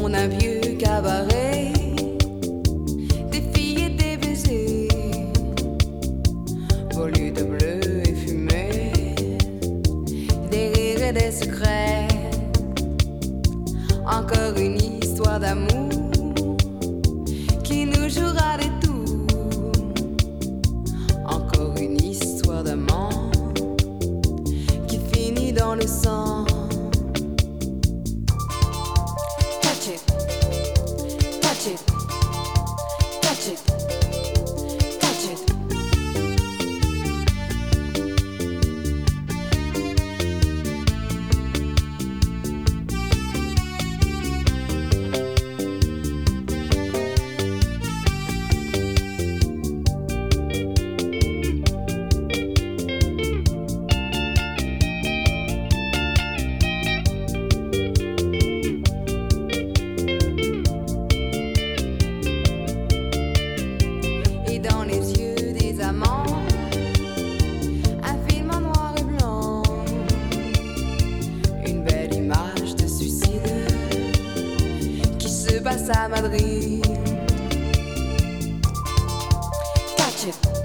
On a vieux cabaret, des filles et des baisers, volus de bleu et fumée, des rires et des secrets. Encore une histoire d'amour qui nous jouera des tours. Encore une histoire d'amant qui finit dans le sang. Touch it, touch it, touch it, touch it. Dans les yeux des amants, un film en noir et blanc, une belle image de suicide qui se passe à Madrid. Touch it.